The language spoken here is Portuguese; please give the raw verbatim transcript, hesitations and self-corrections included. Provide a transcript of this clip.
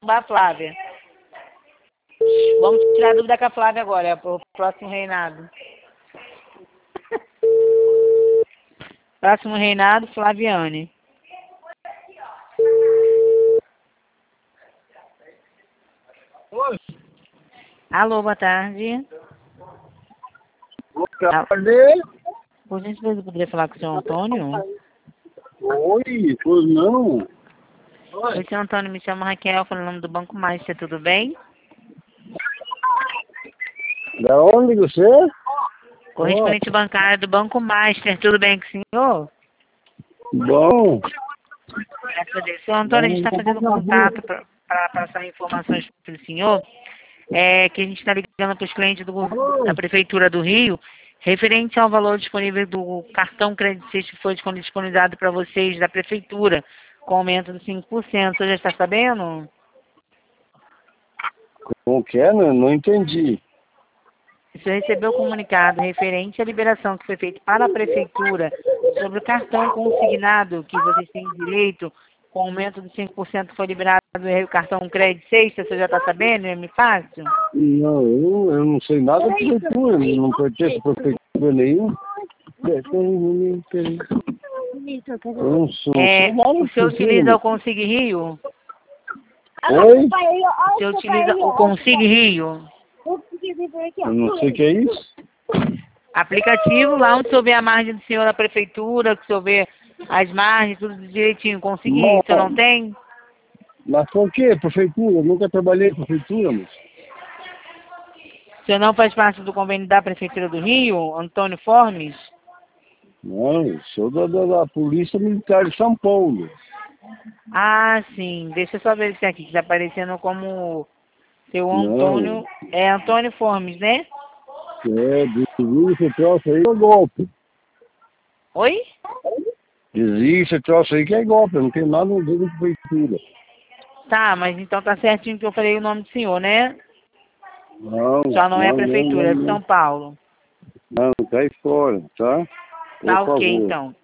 perturbar a Flávia. Vamos tirar a dúvida com a Flávia agora, é pro próximo reinado. Próximo reinado, Flaviane. Oi. Alô, boa tarde. Boa tarde. Por gentileza, eu poderia falar com o senhor Antônio? Oi, pois não. Oi, senhor Antônio, me chamo Raquel, falando o nome do Banco Master, tudo bem? Da onde você? Correspondente oh. bancário do Banco Master, tudo bem com o senhor? Bom. Graças a Deus. Senhor Antônio, a gente está fazendo contato para passar informações para o senhor, é, que a gente está ligando para os clientes do, da Prefeitura do Rio, referente ao valor disponível do cartão Credit Sexta que foi disponibilizado para vocês da Prefeitura, com aumento de cinco por cento. O senhor já está sabendo? Como que é? Não, não entendi. O senhor recebeu o comunicado referente à liberação que foi feita para a Prefeitura sobre o cartão consignado que vocês têm direito, com aumento de cinco por cento foi liberado o cartão Credit Sexta, você já está sabendo? É muito fácil? Não, eu, eu não sei nada da prefeitura, não pertence a prefeitura nenhuma. Eu não sou. É, o senhor utiliza o Consig Rio? Oi? O senhor utiliza o Consig Rio? Eu não sei o que é isso. Aplicativo lá onde o senhor vê a margem do senhor na prefeitura, que o senhor vê as margens, tudo direitinho. Consig Rio, o senhor não tem? Mas por que prefeitura? Eu nunca trabalhei em prefeitura, mas... O senhor não faz parte do convênio da Prefeitura do Rio, Antônio Formes? Não, eu sou da, da, da Polícia Militar de São Paulo. Ah, sim. Deixa eu só ver se aqui, que está aparecendo como seu Antônio... Não. É Antônio Formes, né? É, desvio esse troço aí que é golpe. Oi? Desvio esse troço aí que é golpe, eu não tenho nada a ver com prefeitura. Tá, mas então tá certinho que eu falei o nome do senhor, né? Não, Só não, não é a prefeitura, não, é de São Paulo. Não, cai fora, tá? Por Tá ok, favor. então.